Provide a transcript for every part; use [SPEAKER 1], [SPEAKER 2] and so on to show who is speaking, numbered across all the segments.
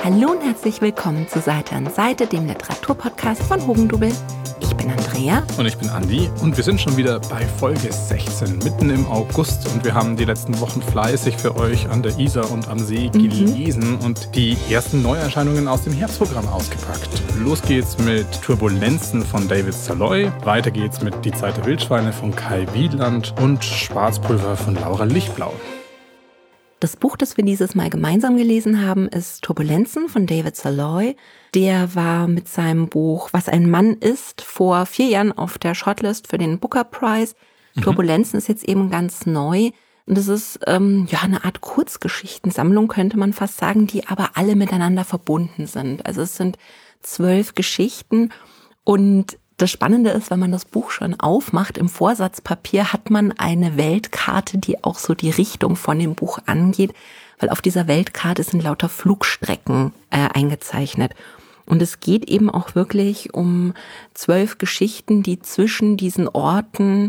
[SPEAKER 1] Hallo und herzlich willkommen zu Seite an Seite, dem Literaturpodcast von Hugendubel. Ich bin Andrea.
[SPEAKER 2] Und ich bin Andi und wir sind schon wieder bei Folge 16, mitten im August. Und wir haben die letzten Wochen fleißig für euch an der Isar und am See gelesen und die ersten Neuerscheinungen aus dem Herbstprogramm ausgepackt. Los geht's mit Turbulenzen von David Saloy, weiter geht's mit Die Zeit der Wildschweine von Kai Wieland und Schwarzpulver von Laura Lichtblau.
[SPEAKER 1] Das Buch, das wir dieses Mal gemeinsam gelesen haben, ist Turbulenzen von David Saloy. Der war mit seinem Buch Was ein Mann ist vor 4 Jahren auf der Shortlist für den Booker Prize. Turbulenzen ist jetzt eben ganz neu. Und es ist eine Art Kurzgeschichtensammlung, könnte man fast sagen, die aber alle miteinander verbunden sind. Also es sind 12 Geschichten und das Spannende ist, wenn man das Buch schon aufmacht, im Vorsatzpapier hat man eine Weltkarte, die auch so die Richtung von dem Buch angeht, weil auf dieser Weltkarte sind lauter Flugstrecken eingezeichnet. Und es geht eben auch wirklich um 12 Geschichten, die zwischen diesen Orten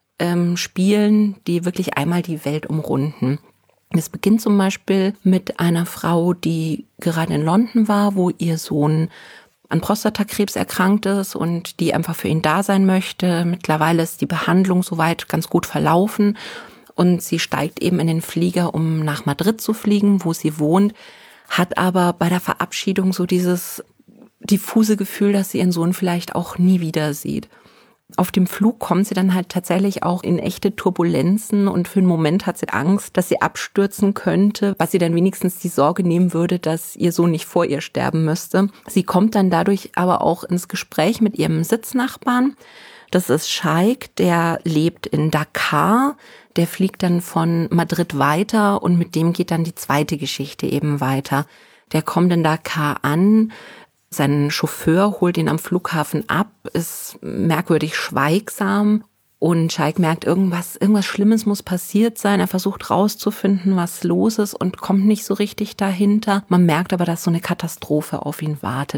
[SPEAKER 1] spielen, die wirklich einmal die Welt umrunden. Es beginnt zum Beispiel mit einer Frau, die gerade in London war, wo ihr Sohn an Prostatakrebs erkrankt ist und die einfach für ihn da sein möchte. Mittlerweile ist die Behandlung soweit ganz gut verlaufen und sie steigt eben in den Flieger, um nach Madrid zu fliegen, wo sie wohnt, hat aber bei der Verabschiedung so dieses diffuse Gefühl, dass sie ihren Sohn vielleicht auch nie wieder sieht. Auf dem Flug kommt sie dann halt tatsächlich auch in echte Turbulenzen und für einen Moment hat sie Angst, dass sie abstürzen könnte, was sie dann wenigstens die Sorge nehmen würde, dass ihr Sohn nicht vor ihr sterben müsste. Sie kommt dann dadurch aber auch ins Gespräch mit ihrem Sitznachbarn. Das ist Shaikh, der lebt in Dakar, der fliegt dann von Madrid weiter und mit dem geht dann die zweite Geschichte eben weiter. Der kommt in Dakar an. Sein Chauffeur holt ihn am Flughafen ab, ist merkwürdig schweigsam und Shaikh merkt, irgendwas Schlimmes muss passiert sein. Er versucht rauszufinden, was los ist und kommt nicht so richtig dahinter. Man merkt aber, dass so eine Katastrophe auf ihn wartet.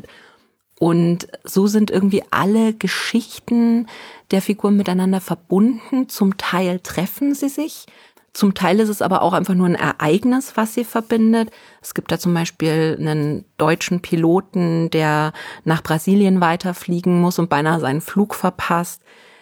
[SPEAKER 1] Und so sind irgendwie alle Geschichten der Figuren miteinander verbunden. Zum Teil treffen sie sich. Zum Teil ist es aber auch einfach nur ein Ereignis, was sie verbindet. Es gibt da zum Beispiel einen deutschen Piloten, der nach Brasilien weiterfliegen muss und beinahe seinen Flug verpasst.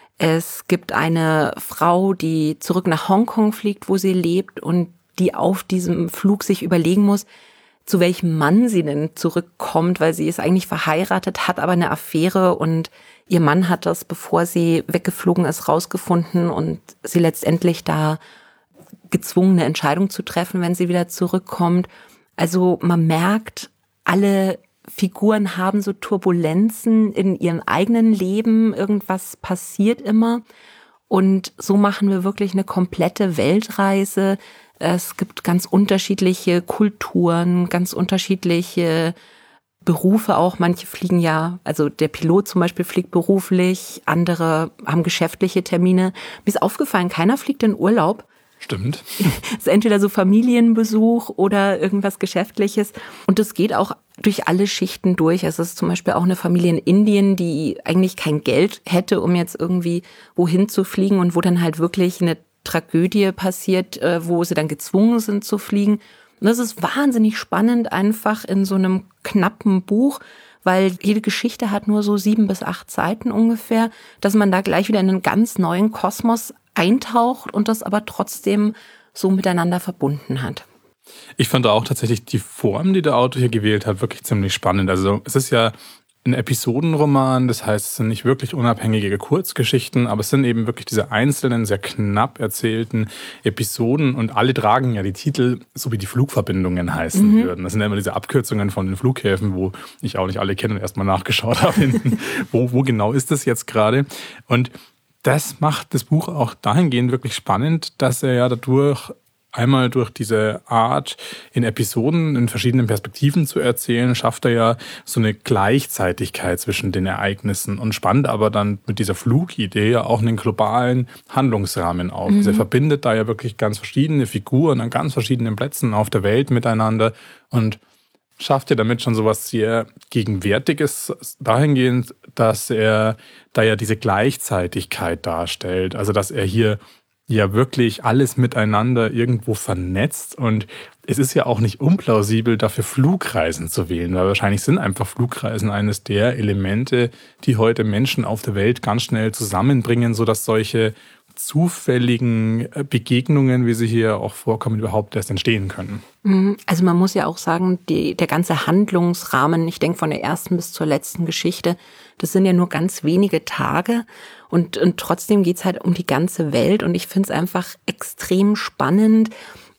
[SPEAKER 1] Es gibt eine Frau, die zurück nach Hongkong fliegt, wo sie lebt und die auf diesem Flug sich überlegen muss, zu welchem Mann sie denn zurückkommt, weil sie ist eigentlich verheiratet, hat aber eine Affäre und ihr Mann hat das, bevor sie weggeflogen ist, rausgefunden und sie letztendlich da gezwungen, eine Entscheidung zu treffen, wenn sie wieder zurückkommt. Also man merkt, alle Figuren haben so Turbulenzen in ihrem eigenen Leben, irgendwas passiert immer. Und so machen wir wirklich eine komplette Weltreise. Es gibt ganz unterschiedliche Kulturen, ganz unterschiedliche Berufe auch. Manche fliegen ja, also der Pilot zum Beispiel fliegt beruflich, andere haben geschäftliche Termine. Mir ist aufgefallen, keiner fliegt in Urlaub.
[SPEAKER 2] Stimmt.
[SPEAKER 1] Es ist entweder so Familienbesuch oder irgendwas Geschäftliches. Und das geht auch durch alle Schichten durch. Es ist zum Beispiel auch eine Familie in Indien, die eigentlich kein Geld hätte, um jetzt irgendwie wohin zu fliegen und wo dann halt wirklich eine Tragödie passiert, wo sie dann gezwungen sind zu fliegen. Und das ist wahnsinnig spannend einfach in so einem knappen Buch, weil jede Geschichte hat nur so 7 bis 8 Seiten ungefähr, dass man da gleich wieder in einen ganz neuen Kosmos eintaucht und das aber trotzdem so miteinander verbunden hat.
[SPEAKER 2] Ich fand auch tatsächlich die Form, die der Autor hier gewählt hat, wirklich ziemlich spannend. Also es ist ja ein Episodenroman, das heißt, es sind nicht wirklich unabhängige Kurzgeschichten, aber es sind eben wirklich diese einzelnen, sehr knapp erzählten Episoden und alle tragen ja die Titel, so wie die Flugverbindungen heißen würden. Das sind ja immer diese Abkürzungen von den Flughäfen, wo ich auch nicht alle kenne und erstmal nachgeschaut habe, wo genau ist das jetzt gerade. Und das macht das Buch auch dahingehend wirklich spannend, dass er ja dadurch einmal durch diese Art, in Episoden in verschiedenen Perspektiven zu erzählen, schafft er ja so eine Gleichzeitigkeit zwischen den Ereignissen und spannt aber dann mit dieser Flugidee ja auch einen globalen Handlungsrahmen auf. Also er verbindet da ja wirklich ganz verschiedene Figuren an ganz verschiedenen Plätzen auf der Welt miteinander und schafft ja damit schon sowas sehr Gegenwärtiges dahingehend, dass er da ja diese Gleichzeitigkeit darstellt. Also dass er hier ja wirklich alles miteinander irgendwo vernetzt. Und es ist ja auch nicht unplausibel, dafür Flugreisen zu wählen, weil wahrscheinlich sind einfach Flugreisen eines der Elemente, die heute Menschen auf der Welt ganz schnell zusammenbringen, sodass solche zufälligen Begegnungen, wie sie hier auch vorkommen, überhaupt erst entstehen können.
[SPEAKER 1] Also man muss ja auch sagen, der ganze Handlungsrahmen, ich denke von der ersten bis zur letzten Geschichte, das sind ja nur ganz wenige Tage und trotzdem geht's halt um die ganze Welt und ich finde es einfach extrem spannend,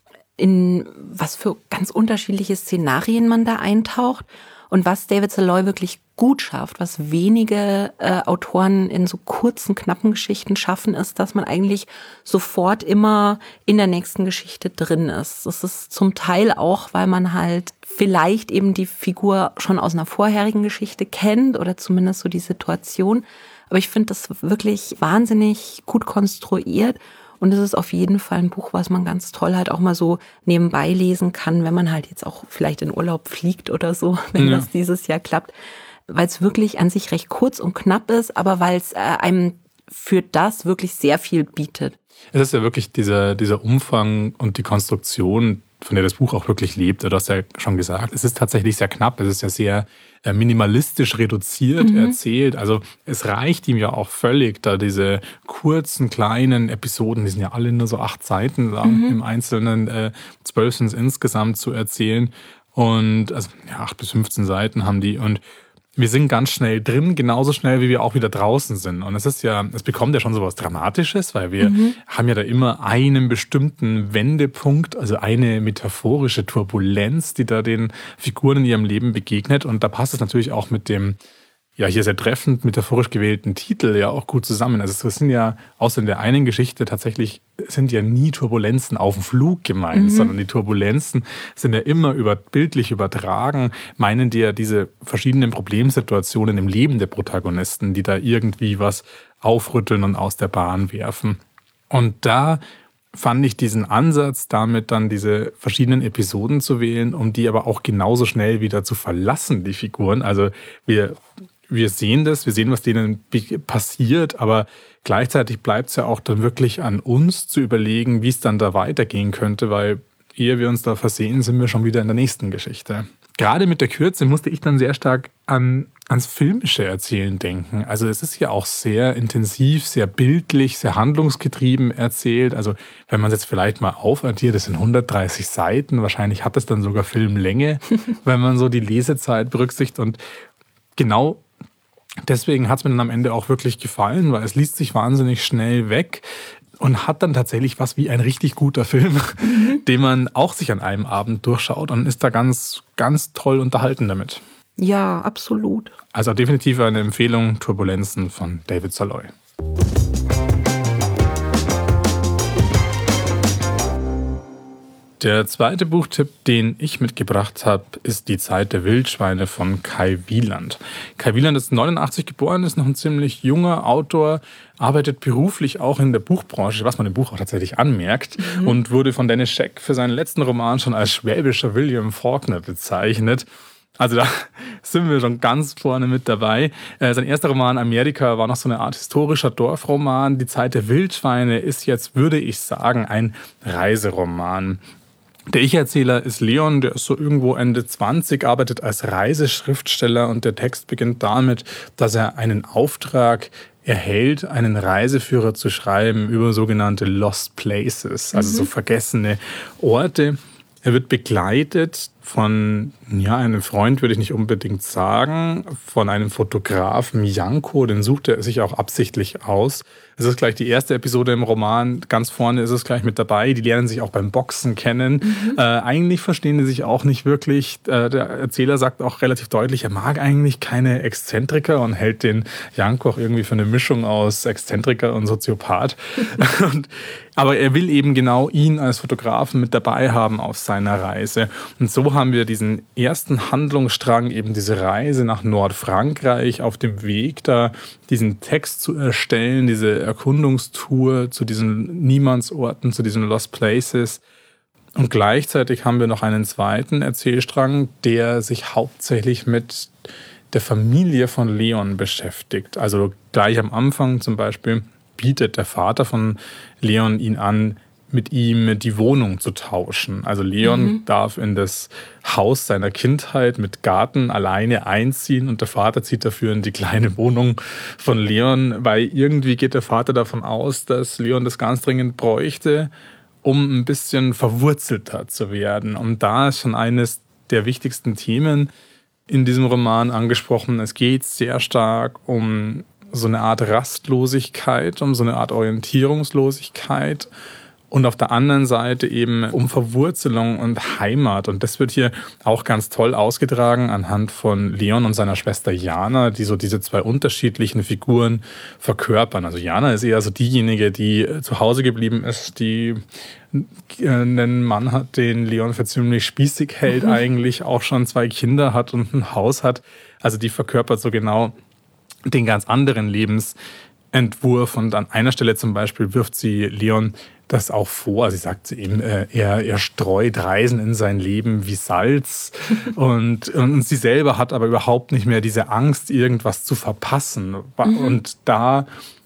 [SPEAKER 1] in was für ganz unterschiedliche Szenarien man da eintaucht und was David Saloy wirklich gut schafft, was wenige Autoren in so kurzen, knappen Geschichten schaffen, ist, dass man eigentlich sofort immer in der nächsten Geschichte drin ist. Das ist zum Teil auch, weil man halt vielleicht eben die Figur schon aus einer vorherigen Geschichte kennt oder zumindest so die Situation. Aber ich finde das wirklich wahnsinnig gut konstruiert. Und es ist auf jeden Fall ein Buch, was man ganz toll halt auch mal so nebenbei lesen kann, wenn man halt jetzt auch vielleicht in Urlaub fliegt oder so, wenn das dieses Jahr klappt. Weil es wirklich an sich recht kurz und knapp ist, aber weil es einem für das wirklich sehr viel bietet.
[SPEAKER 2] Es ist ja wirklich dieser Umfang und die Konstruktion, von der das Buch auch wirklich lebt. Du hast ja schon gesagt, es ist tatsächlich sehr knapp. Es ist ja sehr minimalistisch reduziert erzählt. Also es reicht ihm ja auch völlig, da diese kurzen, kleinen Episoden, die sind ja alle nur so 8 Seiten lang im Einzelnen, 12 sind es insgesamt zu erzählen. Und also 8 bis 15 Seiten haben die und wir sind ganz schnell drin, genauso schnell, wie wir auch wieder draußen sind. Und es bekommt ja schon so was Dramatisches, weil wir haben ja da immer einen bestimmten Wendepunkt, also eine metaphorische Turbulenz, die da den Figuren in ihrem Leben begegnet. Und da passt es natürlich auch mit dem, hier sehr treffend metaphorisch gewählten Titel ja auch gut zusammen. Also es sind ja, außer in der einen Geschichte tatsächlich, sind ja nie Turbulenzen auf dem Flug gemeint, sondern die Turbulenzen sind ja immer bildlich übertragen, meinen die ja diese verschiedenen Problemsituationen im Leben der Protagonisten, die da irgendwie was aufrütteln und aus der Bahn werfen. Und da fand ich diesen Ansatz, damit dann diese verschiedenen Episoden zu wählen, um die aber auch genauso schnell wieder zu verlassen, die Figuren. Also wir sehen das, wir sehen, was denen passiert, aber gleichzeitig bleibt es ja auch dann wirklich an uns zu überlegen, wie es dann da weitergehen könnte, weil ehe wir uns da versehen, sind wir schon wieder in der nächsten Geschichte. Gerade mit der Kürze musste ich dann sehr stark ans filmische Erzählen denken. Also es ist ja auch sehr intensiv, sehr bildlich, sehr handlungsgetrieben erzählt. Also wenn man es jetzt vielleicht mal aufaddiert, das sind 130 Seiten, wahrscheinlich hat es dann sogar Filmlänge, wenn man so die Lesezeit berücksichtigt und genau deswegen hat es mir dann am Ende auch wirklich gefallen, weil es liest sich wahnsinnig schnell weg und hat dann tatsächlich was wie ein richtig guter Film, den man auch sich an einem Abend durchschaut und ist da ganz, ganz toll unterhalten damit.
[SPEAKER 1] Ja, absolut.
[SPEAKER 2] Also definitiv eine Empfehlung, Turbulenzen von David Saloy. Der zweite Buchtipp, den ich mitgebracht habe, ist Die Zeit der Wildschweine von Kai Wieland. Kai Wieland ist 89 geboren, ist noch ein ziemlich junger Autor, arbeitet beruflich auch in der Buchbranche, was man im Buch auch tatsächlich anmerkt, und wurde von Dennis Scheck für seinen letzten Roman schon als schwäbischer William Faulkner bezeichnet. Also da sind wir schon ganz vorne mit dabei. Sein erster Roman Amerika war noch so eine Art historischer Dorfroman. Die Zeit der Wildschweine ist jetzt, würde ich sagen, ein Reiseroman. Der Ich-Erzähler ist Leon, der ist so irgendwo Ende 20, arbeitet als Reiseschriftsteller und der Text beginnt damit, dass er einen Auftrag erhält, einen Reiseführer zu schreiben über sogenannte Lost Places, also so vergessene Orte. Er wird begleitet von, einem Freund würde ich nicht unbedingt sagen, von einem Fotografen, Janko, den sucht er sich auch absichtlich aus. Es ist gleich die erste Episode im Roman, ganz vorne ist es gleich mit dabei. Die lernen sich auch beim Boxen kennen. Eigentlich verstehen die sich auch nicht wirklich. Der Erzähler sagt auch relativ deutlich, er mag eigentlich keine Exzentriker und hält den Janko auch irgendwie für eine Mischung aus Exzentriker und Soziopath. Aber er will eben genau ihn als Fotografen mit dabei haben auf seiner Reise. Und so haben wir diesen ersten Handlungsstrang, eben diese Reise nach Nordfrankreich, auf dem Weg da diesen Text zu erstellen, diese Erkundungstour zu diesen Niemandsorten, zu diesen Lost Places. Und gleichzeitig haben wir noch einen zweiten Erzählstrang, der sich hauptsächlich mit der Familie von Leon beschäftigt. Also gleich am Anfang zum Beispiel bietet der Vater von Leon ihn an, mit ihm die Wohnung zu tauschen. Also Leon darf in das Haus seiner Kindheit mit Garten alleine einziehen und der Vater zieht dafür in die kleine Wohnung von Leon, weil irgendwie geht der Vater davon aus, dass Leon das ganz dringend bräuchte, um ein bisschen verwurzelter zu werden. Und da ist schon eines der wichtigsten Themen in diesem Roman angesprochen. Es geht sehr stark um so eine Art Rastlosigkeit, um so eine Art Orientierungslosigkeit und auf der anderen Seite eben um Verwurzelung und Heimat. Und das wird hier auch ganz toll ausgetragen anhand von Leon und seiner Schwester Jana, die so diese zwei unterschiedlichen Figuren verkörpern. Also Jana ist eher so diejenige, die zu Hause geblieben ist, die einen Mann hat, den Leon für ziemlich spießig hält eigentlich, auch schon 2 Kinder hat und ein Haus hat. Also die verkörpert so genau den ganz anderen Lebensentwurf. Und an einer Stelle zum Beispiel wirft sie Leon das auch vor. Also sie sagt zu ihm, er streut Reisen in sein Leben wie Salz. und sie selber hat aber überhaupt nicht mehr diese Angst, irgendwas zu verpassen. Und da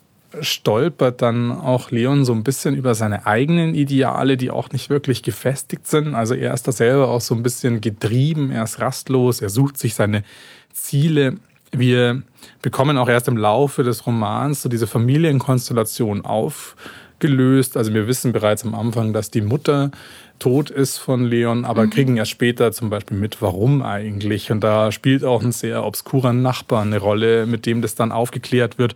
[SPEAKER 2] stolpert dann auch Leon so ein bisschen über seine eigenen Ideale, die auch nicht wirklich gefestigt sind. Also er ist da selber auch so ein bisschen getrieben, er ist rastlos, er sucht sich seine Ziele. Wir bekommen auch erst im Laufe des Romans so diese Familienkonstellation aufgelöst. Also wir wissen bereits am Anfang, dass die Mutter tot ist von Leon, aber kriegen erst später zum Beispiel mit, warum eigentlich. Und da spielt auch ein sehr obskurer Nachbar eine Rolle, mit dem das dann aufgeklärt wird.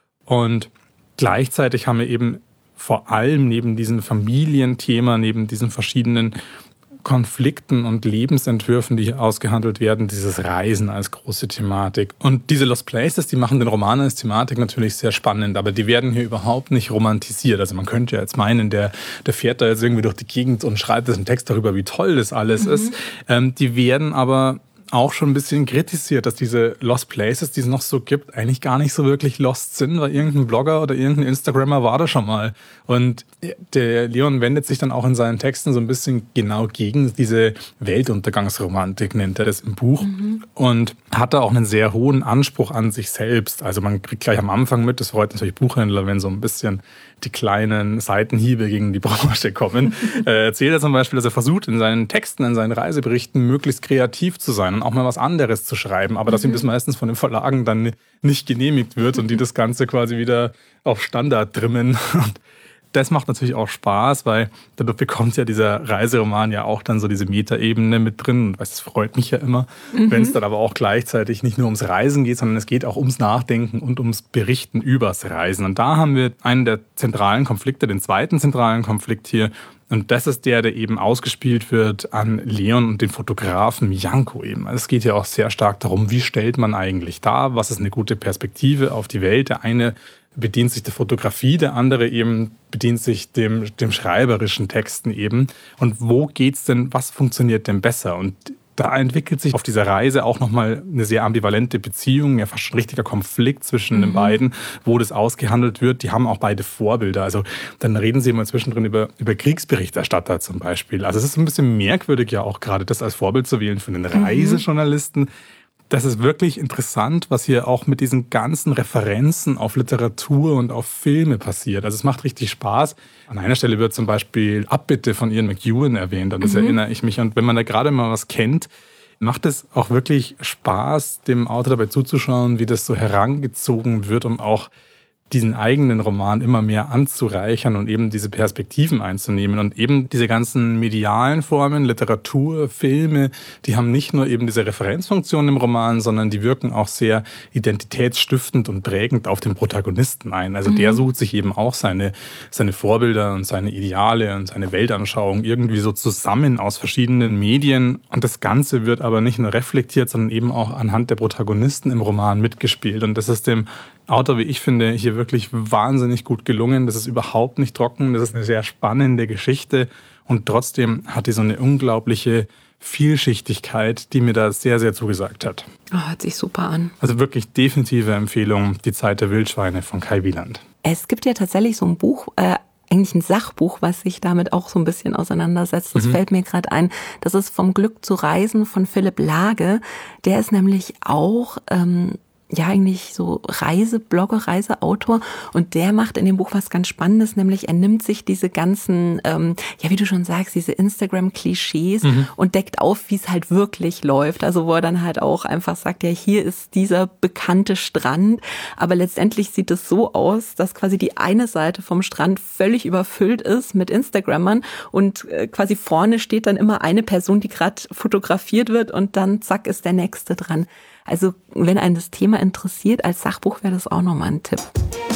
[SPEAKER 2] Und gleichzeitig haben wir eben vor allem neben diesem Familienthema, neben diesen verschiedenen Konflikten und Lebensentwürfen, die hier ausgehandelt werden, dieses Reisen als große Thematik. Und diese Lost Places, die machen den Roman als Thematik natürlich sehr spannend, aber die werden hier überhaupt nicht romantisiert. Also man könnte ja jetzt meinen, der fährt da jetzt irgendwie durch die Gegend und schreibt jetzt einen Text darüber, wie toll das alles ist. Die werden aber auch schon ein bisschen kritisiert, dass diese Lost Places, die es noch so gibt, eigentlich gar nicht so wirklich lost sind, weil irgendein Blogger oder irgendein Instagrammer war da schon mal. Und der Leon wendet sich dann auch in seinen Texten so ein bisschen genau gegen diese Weltuntergangsromantik, nennt er das im Buch. Und hat da auch einen sehr hohen Anspruch an sich selbst. Also man kriegt gleich am Anfang mit, das freut natürlich Buchhändler, wenn so ein bisschen die kleinen Seitenhiebe gegen die Branche kommen. Erzählt er zum Beispiel, dass er versucht, in seinen Texten, in seinen Reiseberichten möglichst kreativ zu sein und auch mal was anderes zu schreiben, aber dass ihm das meistens von den Verlagen dann nicht genehmigt wird und die das Ganze quasi wieder auf Standard trimmen. Und das macht natürlich auch Spaß, weil dadurch bekommt ja dieser Reiseroman ja auch dann so diese Metaebene mit drin. Und das freut mich ja immer, wenn es dann aber auch gleichzeitig nicht nur ums Reisen geht, sondern es geht auch ums Nachdenken und ums Berichten übers Reisen. Und da haben wir einen der zentralen Konflikte, den zweiten zentralen Konflikt hier. Und das ist der eben ausgespielt wird an Leon und den Fotografen Janko eben. Also es geht ja auch sehr stark darum, wie stellt man eigentlich dar, was ist eine gute Perspektive auf die Welt. Der eine bedient sich der Fotografie, der andere eben bedient sich dem schreiberischen Texten eben. Und wo geht's denn, was funktioniert denn besser? Und da entwickelt sich auf dieser Reise auch nochmal eine sehr ambivalente Beziehung, ja fast ein richtiger Konflikt zwischen den beiden, wo das ausgehandelt wird. Die haben auch beide Vorbilder. Also dann reden sie immer zwischendrin über Kriegsberichterstatter zum Beispiel. Also es ist ein bisschen merkwürdig ja auch gerade das als Vorbild zu wählen für einen Reisejournalisten. Das ist wirklich interessant, was hier auch mit diesen ganzen Referenzen auf Literatur und auf Filme passiert. Also es macht richtig Spaß. An einer Stelle wird zum Beispiel Abbitte von Ian McEwan erwähnt, an das erinnere ich mich. Und wenn man da gerade mal was kennt, macht es auch wirklich Spaß, dem Autor dabei zuzuschauen, wie das so herangezogen wird, um auch diesen eigenen Roman immer mehr anzureichern und eben diese Perspektiven einzunehmen. Und eben diese ganzen medialen Formen, Literatur, Filme, die haben nicht nur eben diese Referenzfunktion im Roman, sondern die wirken auch sehr identitätsstiftend und prägend auf den Protagonisten ein. Also der sucht sich eben auch seine Vorbilder und seine Ideale und seine Weltanschauung irgendwie so zusammen aus verschiedenen Medien. Und das Ganze wird aber nicht nur reflektiert, sondern eben auch anhand der Protagonisten im Roman mitgespielt. Und das ist dem Autor, wie ich finde, hier wirklich wahnsinnig gut gelungen. Das ist überhaupt nicht trocken, das ist eine sehr spannende Geschichte und trotzdem hat die so eine unglaubliche Vielschichtigkeit, die mir da sehr, sehr zugesagt hat.
[SPEAKER 1] Oh, hört sich super an.
[SPEAKER 2] Also wirklich definitive Empfehlung, Die Zeit der Wildschweine von Kai Wieland.
[SPEAKER 1] Es gibt ja tatsächlich so ein Buch, eigentlich ein Sachbuch, was sich damit auch so ein bisschen auseinandersetzt. Das fällt mir gerade ein. Das ist Vom Glück zu reisen von Philipp Lage. Der ist nämlich auch eigentlich so Reiseblogger, Reiseautor, und der macht in dem Buch was ganz Spannendes, nämlich er nimmt sich diese ganzen, wie du schon sagst, diese Instagram-Klischees und deckt auf, wie es halt wirklich läuft. Also wo er dann halt auch einfach sagt, ja, hier ist dieser bekannte Strand, aber letztendlich sieht es so aus, dass quasi die eine Seite vom Strand völlig überfüllt ist mit Instagrammern und quasi vorne steht dann immer eine Person, die gerade fotografiert wird, und dann zack ist der nächste dran. Also wenn einen das Thema interessiert, als Sachbuch wäre das auch nochmal ein Tipp.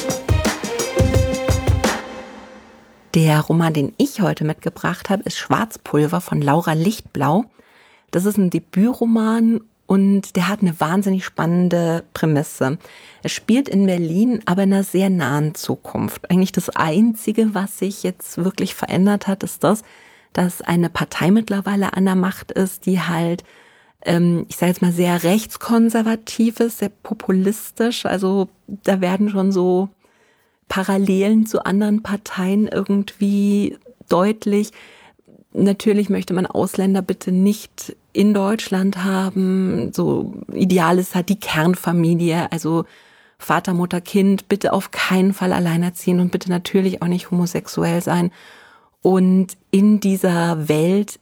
[SPEAKER 1] Der Roman, den ich heute mitgebracht habe, ist Schwarzpulver von Laura Lichtblau. Das ist ein Debütroman und der hat eine wahnsinnig spannende Prämisse. Es spielt in Berlin, aber in einer sehr nahen Zukunft. Eigentlich das Einzige, was sich jetzt wirklich verändert hat, ist das, dass eine Partei mittlerweile an der Macht ist, die halt ich sage jetzt mal sehr rechtskonservativ ist, sehr populistisch. Also da werden schon so Parallelen zu anderen Parteien irgendwie deutlich. Natürlich möchte man Ausländer bitte nicht in Deutschland haben. So ideal ist halt die Kernfamilie, also Vater, Mutter, Kind, bitte auf keinen Fall alleinerziehen und bitte natürlich auch nicht homosexuell sein. Und in dieser Welt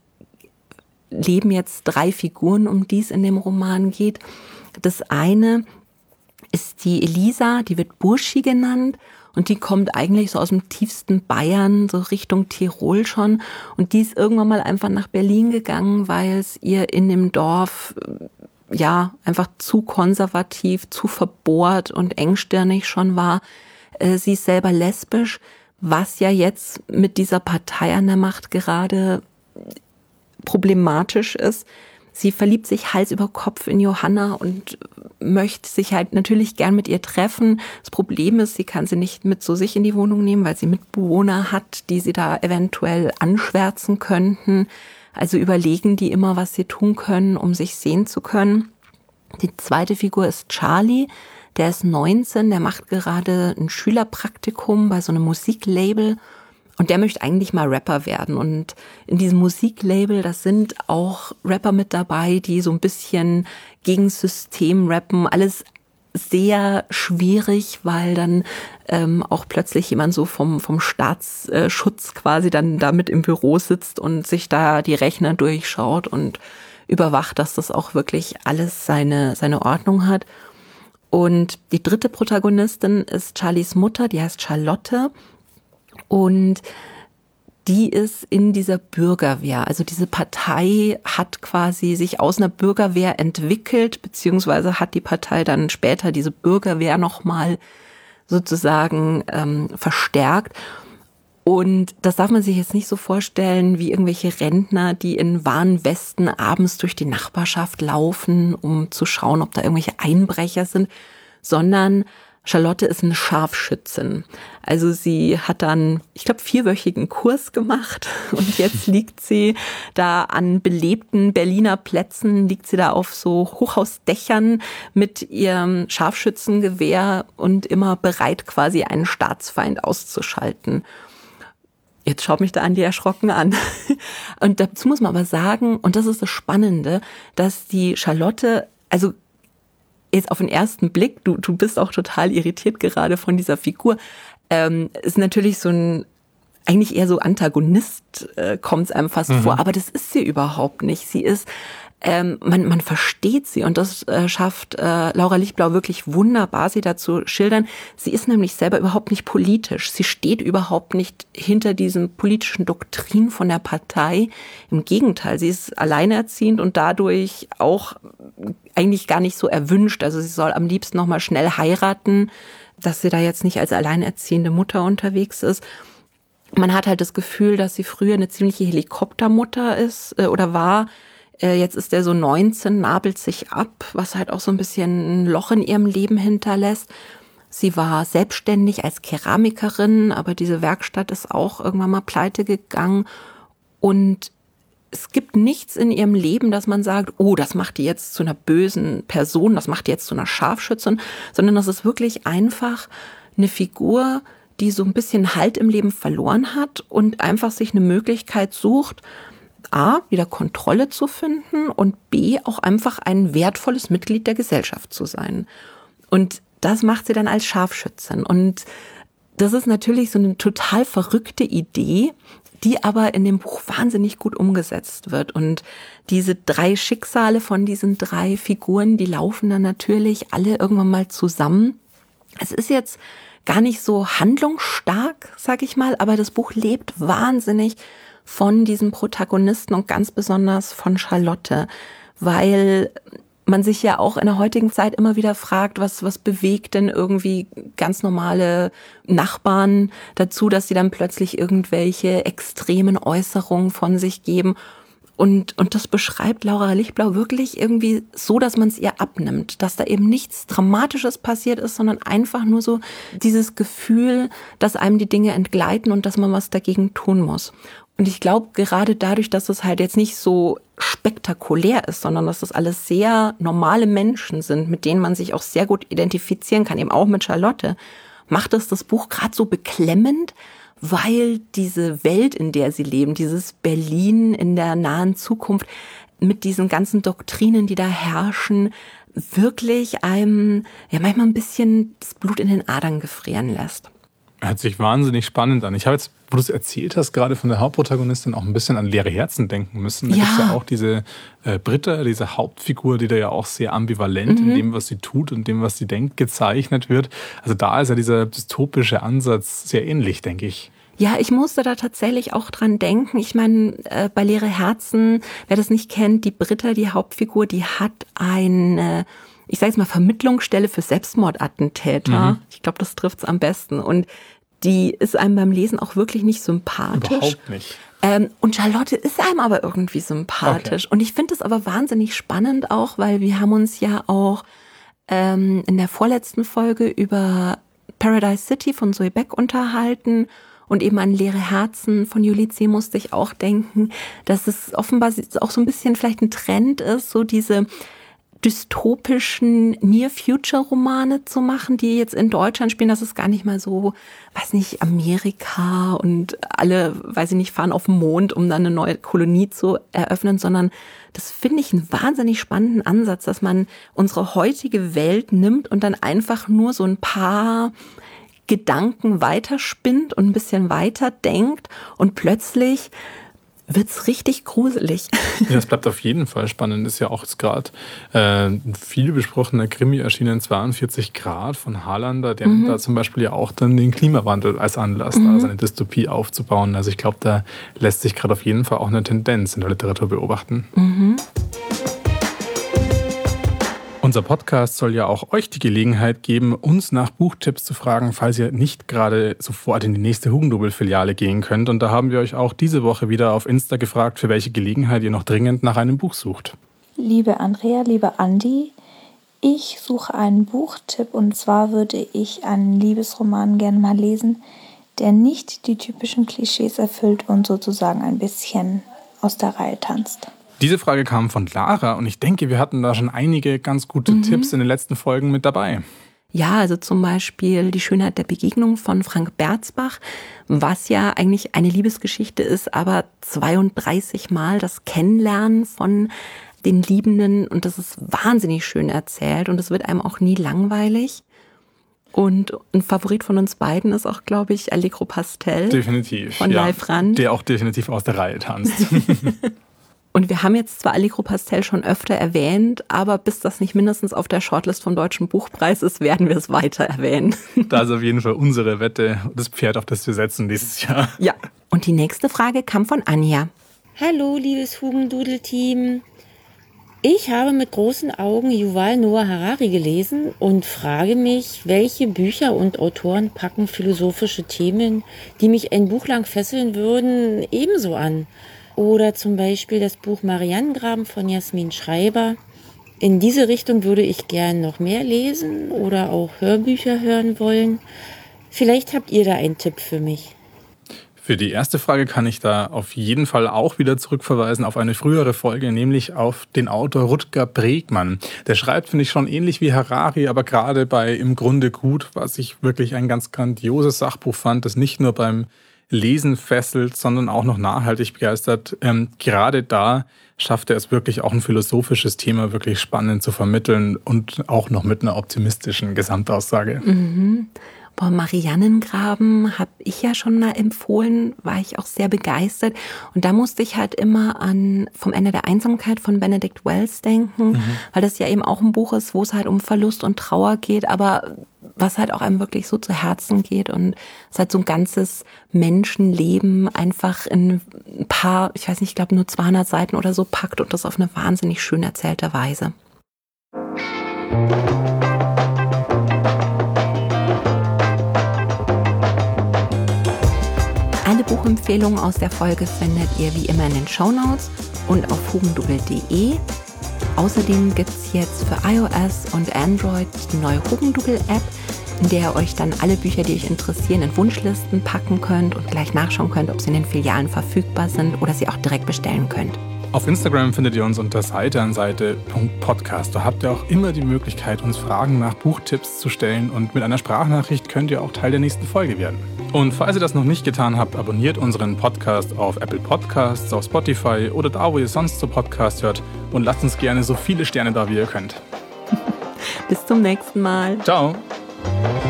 [SPEAKER 1] leben jetzt 3 Figuren, um die es in dem Roman geht. Das eine ist die Elisa, die wird Burschi genannt und die kommt eigentlich so aus dem tiefsten Bayern, so Richtung Tirol schon, und die ist irgendwann mal einfach nach Berlin gegangen, weil es ihr in dem Dorf einfach zu konservativ, zu verbohrt und engstirnig schon war. Sie ist selber lesbisch, was ja jetzt mit dieser Partei an der Macht gerade problematisch ist. Sie verliebt sich Hals über Kopf in Johanna und möchte sich halt natürlich gern mit ihr treffen. Das Problem ist, sie kann sie nicht mit zu sich in die Wohnung nehmen, weil sie Mitbewohner hat, die sie da eventuell anschwärzen könnten. Also überlegen die immer, was sie tun können, um sich sehen zu können. Die zweite Figur ist Charlie. Der ist 19, der macht gerade ein Schülerpraktikum bei so einem Musiklabel. Und der möchte eigentlich mal Rapper werden. Und in diesem Musiklabel, das sind auch Rapper mit dabei, die so ein bisschen gegen System rappen. Alles sehr schwierig, weil dann auch plötzlich jemand so vom Staatsschutz quasi dann damit im Büro sitzt und sich da die Rechner durchschaut und überwacht, dass das auch wirklich alles seine Ordnung hat. Und die dritte Protagonistin ist Charlies Mutter, die heißt Charlotte. Und die ist in dieser Bürgerwehr. Also diese Partei hat quasi sich aus einer Bürgerwehr entwickelt, beziehungsweise hat die Partei dann später diese Bürgerwehr nochmal sozusagen verstärkt. Und das darf man sich jetzt nicht so vorstellen wie irgendwelche Rentner, die in Warnwesten abends durch die Nachbarschaft laufen, um zu schauen, ob da irgendwelche Einbrecher sind, sondern Charlotte ist eine Scharfschützin. Also sie hat dann, ich glaube, 4-wöchigen Kurs gemacht und jetzt liegt sie da an belebten Berliner Plätzen, liegt sie da auf so Hochhausdächern mit ihrem Scharfschützengewehr und immer bereit, quasi einen Staatsfeind auszuschalten. Jetzt schaut mich da Andi erschrocken an. Und dazu muss man aber sagen, und das ist das Spannende, dass die Charlotte, also jetzt auf den ersten Blick, du bist auch total irritiert gerade von dieser Figur, ist natürlich so ein, eigentlich eher so Antagonist, kommt es einem fast vor, aber das ist sie überhaupt nicht. Sie ist, man versteht sie und das schafft Laura Lichtblau wirklich wunderbar, sie dazu schildern. Sie ist nämlich selber überhaupt nicht politisch. Sie steht überhaupt nicht hinter diesem politischen Doktrin von der Partei. Im Gegenteil, sie ist alleinerziehend und dadurch auch eigentlich gar nicht so erwünscht. Also sie soll am liebsten noch mal schnell heiraten, dass sie da jetzt nicht als alleinerziehende Mutter unterwegs ist. Man hat halt das Gefühl, dass sie früher eine ziemliche Helikoptermutter ist oder war. Jetzt ist der so 19, nabelt sich ab, was halt auch so ein bisschen ein Loch in ihrem Leben hinterlässt. Sie war selbstständig als Keramikerin, aber diese Werkstatt ist auch irgendwann mal pleite gegangen. Und es gibt nichts in ihrem Leben, dass man sagt, oh, das macht die jetzt zu einer bösen Person, das macht die jetzt zu einer Scharfschützin, sondern das ist wirklich einfach eine Figur, die so ein bisschen Halt im Leben verloren hat und einfach sich eine Möglichkeit sucht, A, wieder Kontrolle zu finden und B, auch einfach ein wertvolles Mitglied der Gesellschaft zu sein. Und das macht sie dann als Scharfschützin. Und das ist natürlich so eine total verrückte Idee, die aber in dem Buch wahnsinnig gut umgesetzt wird. Und diese 3 Schicksale von diesen 3 Figuren, die laufen dann natürlich alle irgendwann mal zusammen. Es ist jetzt gar nicht so handlungsstark, sag ich mal, aber das Buch lebt wahnsinnig von diesen Protagonisten und ganz besonders von Charlotte, weil man sich ja auch in der heutigen Zeit immer wieder fragt, was bewegt denn irgendwie ganz normale Nachbarn dazu, dass sie dann plötzlich irgendwelche extremen Äußerungen von sich geben. Und das beschreibt Laura Lichtblau wirklich irgendwie so, dass man es ihr abnimmt, dass da eben nichts Dramatisches passiert ist, sondern einfach nur so dieses Gefühl, dass einem die Dinge entgleiten und dass man was dagegen tun muss. Und ich glaube, gerade dadurch, dass es halt jetzt nicht so spektakulär ist, sondern dass das alles sehr normale Menschen sind, mit denen man sich auch sehr gut identifizieren kann, eben auch mit Charlotte, macht es das Buch gerade so beklemmend, weil diese Welt, in der sie leben, dieses Berlin in der nahen Zukunft mit diesen ganzen Doktrinen, die da herrschen, wirklich einem ja manchmal ein bisschen das Blut in den Adern gefrieren lässt.
[SPEAKER 2] Hört sich wahnsinnig spannend an. Ich habe jetzt, wo du es erzählt hast, gerade von der Hauptprotagonistin auch ein bisschen an leere Herzen denken müssen. Da gibt es ja auch diese Britta, diese Hauptfigur, die da ja auch sehr ambivalent in dem, was sie tut und dem, was sie denkt, gezeichnet wird. Also da ist ja dieser dystopische Ansatz sehr ähnlich, denke ich.
[SPEAKER 1] Ja, ich musste da tatsächlich auch dran denken. Ich meine, bei Leere Herzen, wer das nicht kennt, die Britta, die Hauptfigur, die hat eine, ich sage jetzt mal, Vermittlungsstelle für Selbstmordattentäter. Ich glaube, das trifft's am besten. Und die ist einem beim Lesen auch wirklich nicht sympathisch.
[SPEAKER 2] Überhaupt nicht.
[SPEAKER 1] Und Charlotte ist einem aber irgendwie sympathisch. Okay. Und ich finde es aber wahnsinnig spannend auch, weil wir haben uns ja auch in der vorletzten Folge über Paradise City von Zoe Beck unterhalten. Und eben an Leere Herzen von Julie C. musste ich auch denken, dass es offenbar auch so ein bisschen vielleicht ein Trend ist, so diese dystopischen Near-Future-Romane zu machen, die jetzt in Deutschland spielen. Das ist gar nicht mal so, weiß nicht, Amerika und alle, weiß ich nicht, fahren auf den Mond, um dann eine neue Kolonie zu eröffnen, sondern das finde ich einen wahnsinnig spannenden Ansatz, dass man unsere heutige Welt nimmt und dann einfach nur so ein paar Gedanken weiterspinnt und ein bisschen weiter denkt und plötzlich wird's richtig gruselig.
[SPEAKER 2] Ja, das bleibt auf jeden Fall spannend. Ist ja auch jetzt gerade viel besprochener Krimi erschienen, 42 Grad von Harlander, der nimmt da zum Beispiel ja auch dann den Klimawandel als Anlass, da seine Dystopie aufzubauen. Also ich glaube, da lässt sich gerade auf jeden Fall auch eine Tendenz in der Literatur beobachten. Unser Podcast soll ja auch euch die Gelegenheit geben, uns nach Buchtipps zu fragen, falls ihr nicht gerade sofort in die nächste Hugendubel-Filiale gehen könnt. Und da haben wir euch auch diese Woche wieder auf Insta gefragt, für welche Gelegenheit ihr noch dringend nach einem Buch sucht.
[SPEAKER 3] Liebe Andrea, lieber Andi, ich suche einen Buchtipp und zwar würde ich einen Liebesroman gerne mal lesen, der nicht die typischen Klischees erfüllt und sozusagen ein bisschen aus der Reihe tanzt.
[SPEAKER 2] Diese Frage kam von Lara und ich denke, wir hatten da schon einige ganz gute Tipps in den letzten Folgen mit dabei.
[SPEAKER 1] Ja, also zum Beispiel Die Schönheit der Begegnung von Frank Berzbach, was ja eigentlich eine Liebesgeschichte ist, aber 32 Mal das Kennenlernen von den Liebenden und das ist wahnsinnig schön erzählt und es wird einem auch nie langweilig. Und ein Favorit von uns beiden ist auch, glaube ich, Allegro Pastel.
[SPEAKER 2] Definitiv.
[SPEAKER 1] Von Leif Rand.
[SPEAKER 2] Der auch definitiv aus der Reihe tanzt.
[SPEAKER 1] Und wir haben jetzt zwar Allegro Pastel schon öfter erwähnt, aber bis das nicht mindestens auf der Shortlist vom Deutschen Buchpreis ist, werden wir es weiter erwähnen.
[SPEAKER 2] Da ist auf jeden Fall unsere Wette, das Pferd, auf das wir setzen dieses Jahr.
[SPEAKER 1] Ja. Und die nächste Frage kam von Anja.
[SPEAKER 4] Hallo, liebes Hugendudel-Team. Ich habe mit großen Augen Yuval Noah Harari gelesen und frage mich, welche Bücher und Autoren packen philosophische Themen, die mich ein Buch lang fesseln würden, ebenso an. Oder zum Beispiel das Buch Marianengraben von Jasmin Schreiber. In diese Richtung würde ich gern noch mehr lesen oder auch Hörbücher hören wollen. Vielleicht habt ihr da einen Tipp für mich.
[SPEAKER 2] Für die erste Frage kann ich da auf jeden Fall auch wieder zurückverweisen auf eine frühere Folge, nämlich auf den Autor Rutger Bregmann. Der schreibt, finde ich, schon ähnlich wie Harari, aber gerade bei Im Grunde gut, was ich wirklich ein ganz grandioses Sachbuch fand, das nicht nur beim Lesen fesselt, sondern auch noch nachhaltig begeistert. Gerade da schafft er es wirklich auch ein philosophisches Thema wirklich spannend zu vermitteln und auch noch mit einer optimistischen Gesamtaussage.
[SPEAKER 1] Boah, Mariannengraben habe ich ja schon mal empfohlen, war ich auch sehr begeistert. Und da musste ich halt immer an Vom Ende der Einsamkeit von Benedict Wells denken, weil das ja eben auch ein Buch ist, wo es halt um Verlust und Trauer geht, aber was halt auch einem wirklich so zu Herzen geht und es halt so ein ganzes Menschenleben einfach in ein paar, ich weiß nicht, ich glaube nur 200 Seiten oder so packt und das auf eine wahnsinnig schön erzählte Weise. Alle Buchempfehlungen aus der Folge findet ihr wie immer in den Shownotes und auf hugendubel.de. Außerdem gibt es jetzt für iOS und Android die neue Hugendubel-App, in der ihr euch dann alle Bücher, die euch interessieren, in Wunschlisten packen könnt und gleich nachschauen könnt, ob sie in den Filialen verfügbar sind oder sie auch direkt bestellen könnt.
[SPEAKER 2] Auf Instagram findet ihr uns unter seiteanseite.podcast. Da habt ihr auch immer die Möglichkeit, uns Fragen nach Buchtipps zu stellen und mit einer Sprachnachricht könnt ihr auch Teil der nächsten Folge werden. Und falls ihr das noch nicht getan habt, abonniert unseren Podcast auf Apple Podcasts, auf Spotify oder da, wo ihr sonst so Podcast hört und lasst uns gerne so viele Sterne da, wie ihr könnt.
[SPEAKER 1] Bis zum nächsten Mal.
[SPEAKER 2] Ciao.